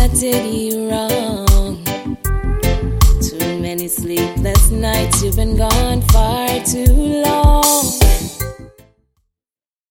I did you wrong. Too many sleepless nights, you've been gone far too long.